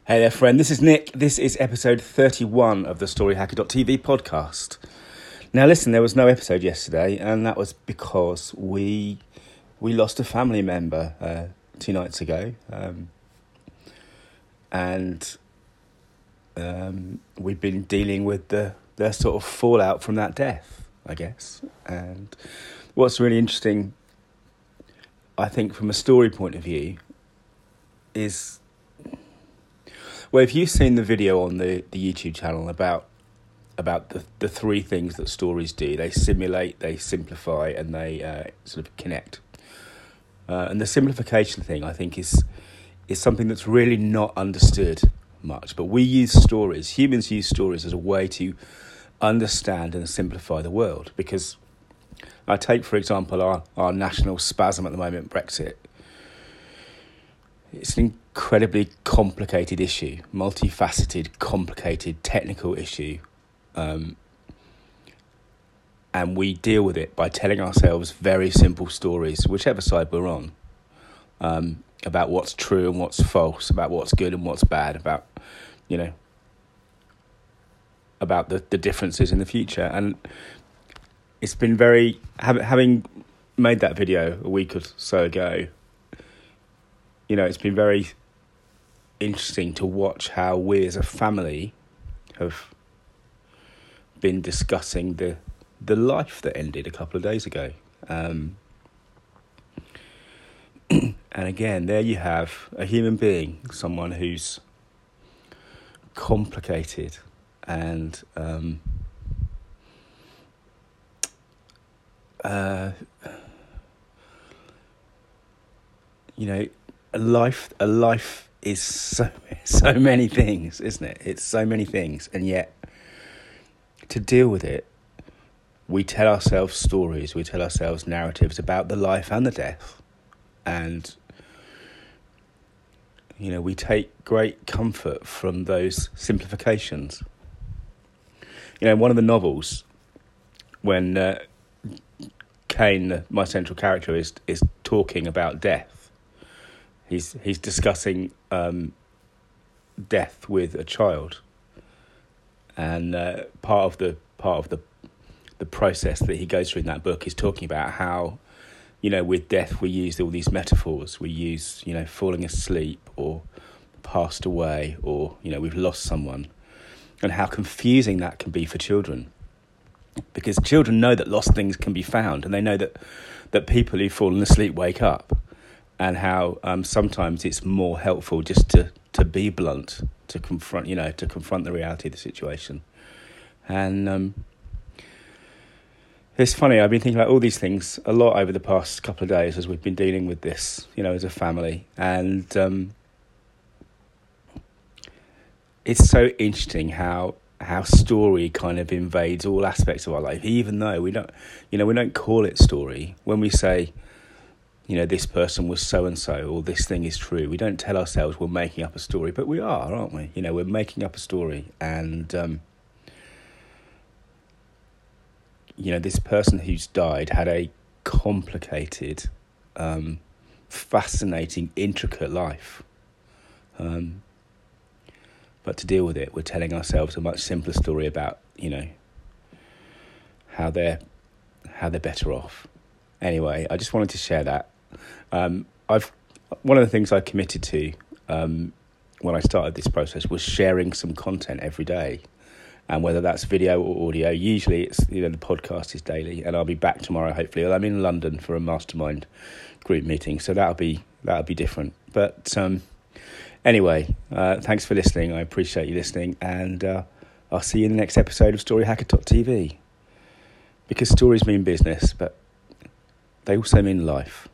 Hey there, friend. This is Nick. This is episode 31 of the StoryHacker.tv podcast. Now, listen, there was no episode yesterday, and that was because we lost a family member 2 nights ago, and we've been dealing with the sort of fallout from that death, I guess. And what's really interesting, I think, from a story point of view, is, well, if you've seen the video on the YouTube channel about the three things that stories do: they simulate, they simplify, and they sort of connect. And the simplification thing, I think, is something that's really not understood much. But we use stories, humans use stories as a way to understand and simplify the world. Because I take, for example, our national spasm at the moment, Brexit. It's an incredibly complicated issue, multifaceted, complicated, technical issue. And we deal with it by telling ourselves very simple stories, whichever side we're on, about what's true and what's false, about what's good and what's bad, about the differences in the future. And it's been very, having made that video a week or so ago, it's been very interesting to watch how we as a family have been discussing the life that ended a couple of days ago. And again, there you have a human being, someone who's complicated and a life is so many things, isn't it? It's so many things, and yet to deal with it, we tell ourselves stories, we tell ourselves narratives about the life and the death, and we take great comfort from those simplifications. One of the novels, when Kane, my central character, is talking about death. He's discussing death with a child, and part of the process that he goes through in that book is talking about how, with death we use all these metaphors. We use falling asleep or passed away or we've lost someone, and how confusing that can be for children, because children know that lost things can be found, and they know that people who've fallen asleep wake up. And how sometimes it's more helpful just to be blunt, to confront the reality of the situation. And it's funny, I've been thinking about all these things a lot over the past couple of days as we've been dealing with this, as a family. And it's so interesting how story kind of invades all aspects of our life, even though we don't call it story. When we say, this person was so-and-so, or this thing is true, we don't tell ourselves we're making up a story, but we are, aren't we? We're making up a story. And, this person who's died had a complicated, fascinating, intricate life. But to deal with it, we're telling ourselves a much simpler story about, how they're better off. Anyway, I just wanted to share that. One of the things I committed to when I started this process was sharing some content every day, and whether that's video or audio. Usually it's the podcast is daily, and I'll be back tomorrow. Hopefully, I'm in London for a mastermind group meeting, so that'll be different. But anyway, thanks for listening. I appreciate you listening, and I'll see you in the next episode of StoryHacker.tv, because stories mean business, but they also mean life.